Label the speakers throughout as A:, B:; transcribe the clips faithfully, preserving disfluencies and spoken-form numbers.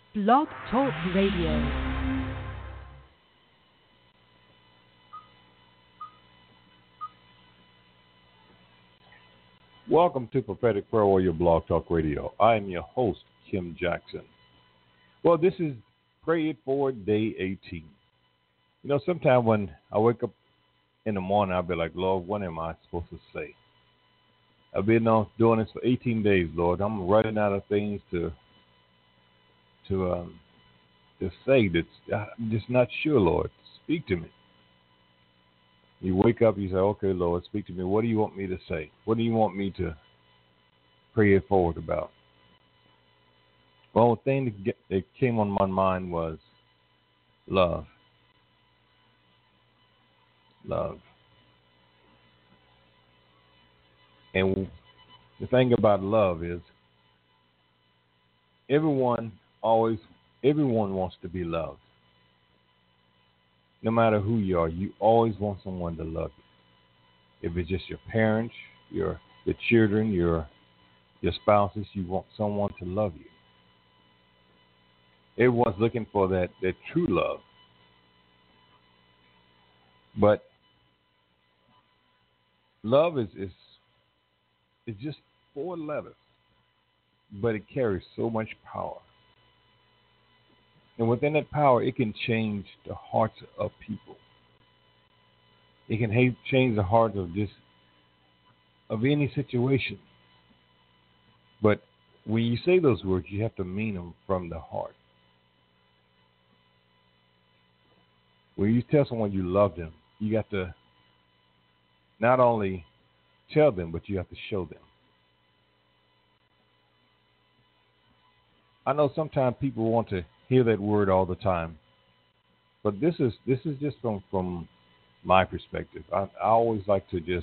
A: Blog Talk Radio.
B: Welcome to Prophetic Prayer Warrior Blog Talk Radio. I am your host, Kim Jackson. Well, this is Pray It Forward Day eighteen. You know, sometimes when I wake up in the morning, I'll be like, Lord, what am I supposed to say? I've been on doing this for eighteen days, Lord. I'm running out of things to to um, to say. That's I'm just not sure, Lord. Speak to me. You wake up, you say, okay, Lord, speak to me. What do you want me to say? What do you want me to pray it forward about? Well, the thing that, get, that came on my mind was love. Love. And the thing about love is everyone always, everyone wants to be loved. No matter who you are, you always want someone to love you. If it's just your parents, your your children, your your spouses, you want someone to love you. Everyone's looking for that, that true love. But love is, is is just four letters, but it carries so much power. And within that power, it can change the hearts of people. It can ha- change the hearts of just of any situation. But when you say those words, you have to mean them from the heart. When you tell someone you love them, you got to not only tell them, but you have to show them. I know sometimes people want to hear that word all the time, but this is this is just from, from my perspective. I, I always like to just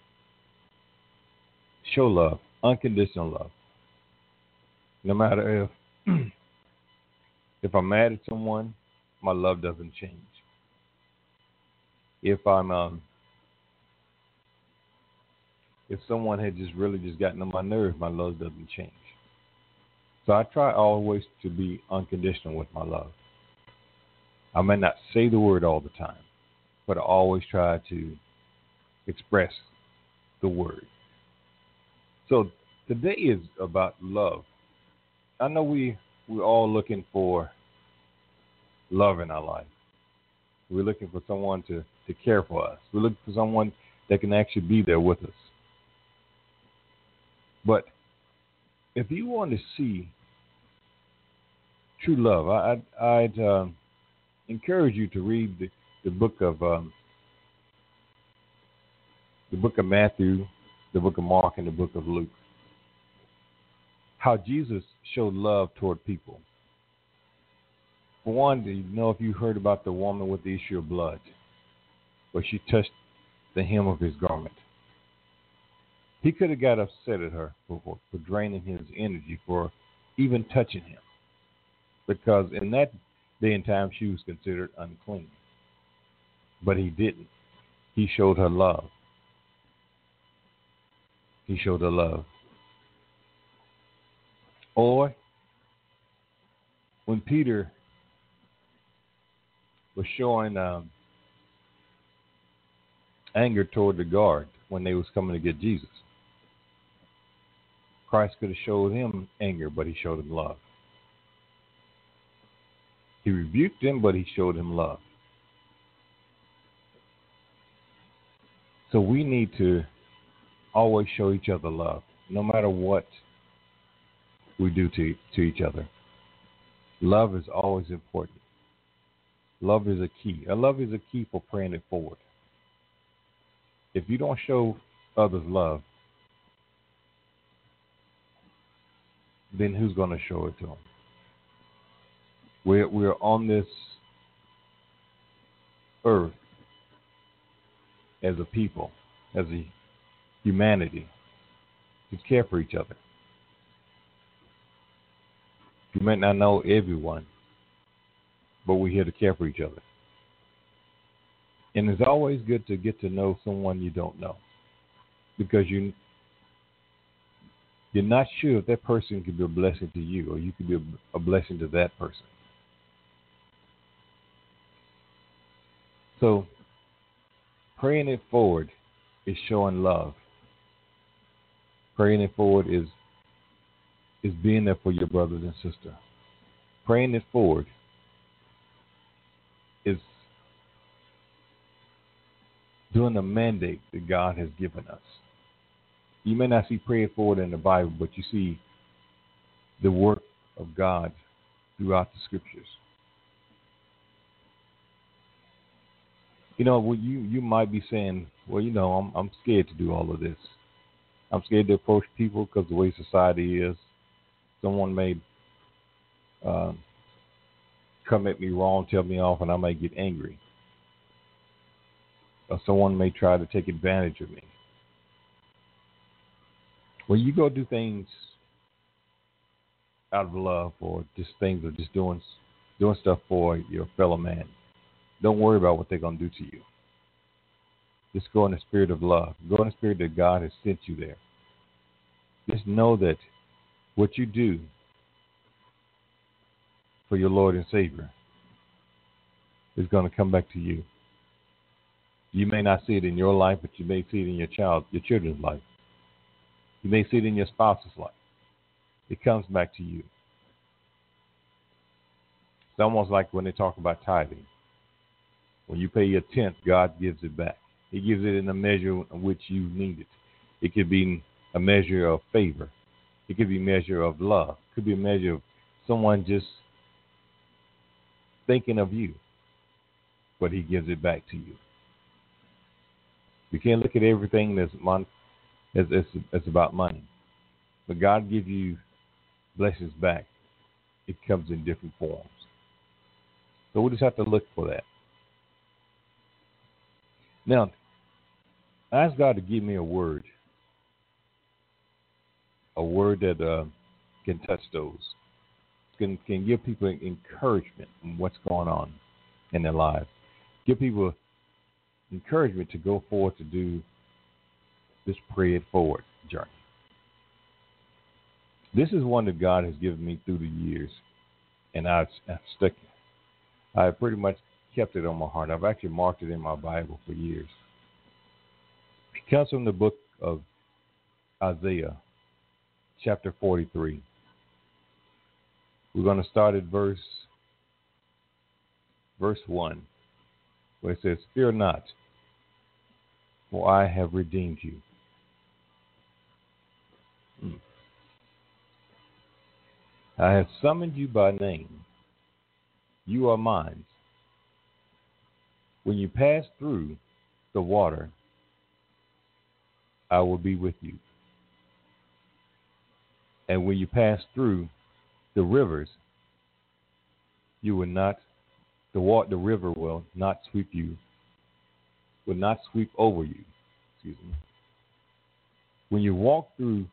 B: show love, unconditional love. No matter if if I'm mad at someone, my love doesn't change. If I'm um, if someone had just really just gotten on my nerves, my love doesn't change. So I try always to be unconditional with my love. I may not say the word all the time, but I always try to express the word. So today is about love. I know we, we're all looking for love in our life. We're looking for someone to, to care for us. We're looking for someone that can actually be there with us. But if you want to see true love, I, I'd, I'd um, encourage you to read the, the book of um, the book of Matthew, the book of Mark, and the book of Luke. How Jesus showed love toward people. For one, do you know if you heard about the woman with the issue of blood, where she touched the hem of his garment? He could have got upset at her for, for, for draining his energy, for even touching him, because in that day and time she was considered unclean. But he didn't. He showed her love. He showed her love. Or when Peter was showing um, anger toward the guard when they was coming to get Jesus, Christ could have showed him anger, but he showed him love. He rebuked him, but he showed him love. So we need to always show each other love, no matter what we do to, to each other. Love is always important. Love is a key. A love is a key for praying it forward. If you don't show others love, then who's going to show it to them? We're, we're on this earth as a people, as a humanity, to care for each other. You may not know everyone, but we're here to care for each other. And it's always good to get to know someone you don't know, because you You're not sure if that person could be a blessing to you or you could be a, a blessing to that person. So praying it forward is showing love. Praying it forward is is being there for your brothers and sisters. Praying it forward is doing the mandate that God has given us. You may not see pray it forward in the Bible, but you see the work of God throughout the scriptures. You know, well, you, you might be saying, well, you know, I'm I'm scared to do all of this. I'm scared to approach people because the way society is. Someone may uh, come at me wrong, tell me off, and I may get angry. Or someone may try to take advantage of me. Well, you go do things out of love or just things or just doing doing stuff for your fellow man. Don't worry about what they're going to do to you. Just go in the spirit of love. Go in the spirit that God has sent you there. Just know that what you do for your Lord and Savior is going to come back to you. You may not see it in your life, but you may see it in your child, your children's life. You may see it in your spouse's life. It comes back to you. It's almost like when they talk about tithing. When you pay your tenth, God gives it back. He gives it in a measure in which you need it. It could be a measure of favor. It could be a measure of love. It could be a measure of someone just thinking of you, but he gives it back to you. You can't look at everything that's mon- as, as, as about money. But God gives you blessings back. It comes in different forms. So we just have to look for that. Now, I ask God to give me a word. A word that uh, can touch those. Can, can give people encouragement in what's going on in their lives. Give people encouragement to go forward to do this pray it forward journey. This is one that God has given me through the years, and I've, I've stuck it. I've pretty much kept it on my heart. I've actually marked it in my Bible for years. It comes from the book of Isaiah, chapter forty-three. We're going to start at verse verse one, where it says, "Fear not, for I have redeemed you." Hmm. "I have summoned you by name. You are mine. When you pass through the water, I will be with you. And when you pass through the rivers, you will not, the water, the river will not sweep you, will not sweep over you. Excuse me. When you walk through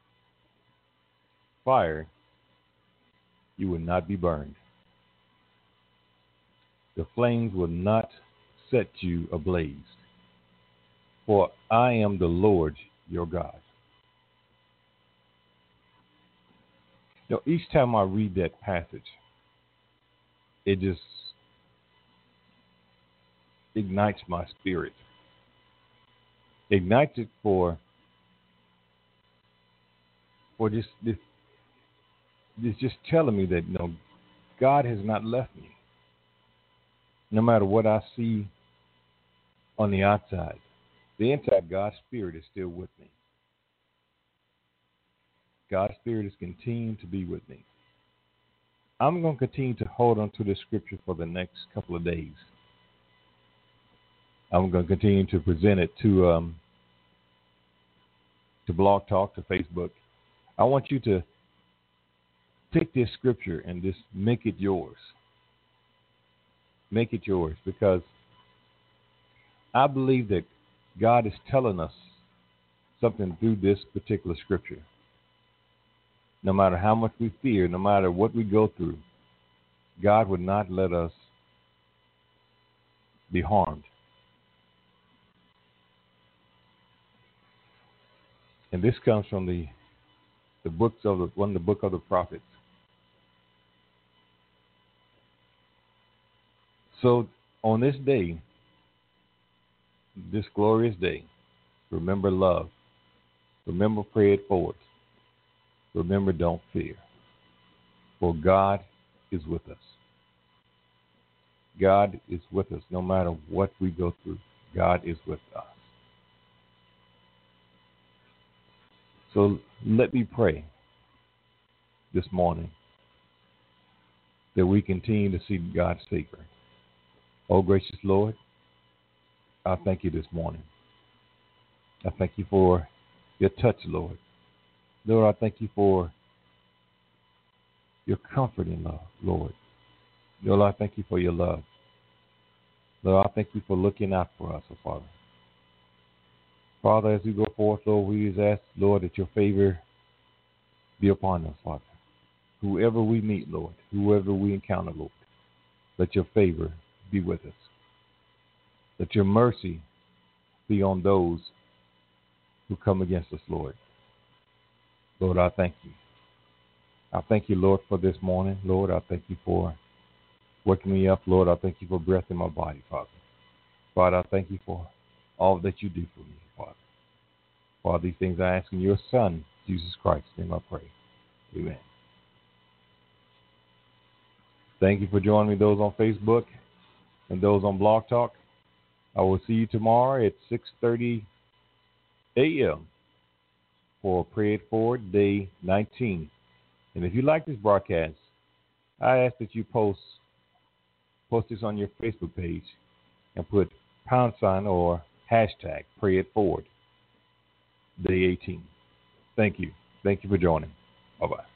B: fire, you will not be burned. The flames will not set you ablaze. For I am the Lord your God." You know, each time I read that passage, it just ignites my spirit. Ignites it for for just this, this just telling me that, you know, God has not left me. No matter what I see on the outside, the inside, God's Spirit is still with me. God's Spirit is continuing to be with me. I'm going to continue to hold on to this scripture for the next couple of days. I'm going to continue to present it to um, to Blog Talk, to Facebook. I want you to take this scripture and just make it yours. Make it yours, because I believe that God is telling us something through this particular scripture. No matter how much we fear, no matter what we go through, God would not let us be harmed. And this comes from the the books of the one of the book of the prophets. So on this day, this glorious day, remember love. Remember pray it forward. Remember don't fear. For God is with us. God is with us no matter what we go through. God is with us. So let me pray this morning that we continue to see God's favor. Oh, gracious Lord, I thank you this morning. I thank you for your touch, Lord. Lord, I thank you for your comforting love, Lord. Lord, I thank you for your love. Lord, I thank you for looking out for us, oh Father. Father, as we go forth, Lord, we just ask, Lord, that your favor be upon us, Father. Whoever we meet, Lord, whoever we encounter, Lord, let your favor be with us. Let your mercy be on those who come against us, Lord. Lord, I thank you. I thank you, Lord, for this morning. Lord, I thank you for waking me up. Lord, I thank you for breath in my body, Father. Father, I thank you for all that you do for me, Father. For all these things I ask in your Son, Jesus Christ, in I pray. Amen. Thank you for joining me, those on Facebook and those on Blog Talk. I will see you tomorrow at six thirty a.m. for Pray It Forward, Day nineteen. And if you like this broadcast, I ask that you post post this on your Facebook page and put pound sign or hashtag Pray It Forward, Day eighteen. Thank you. Thank you for joining. Bye-bye.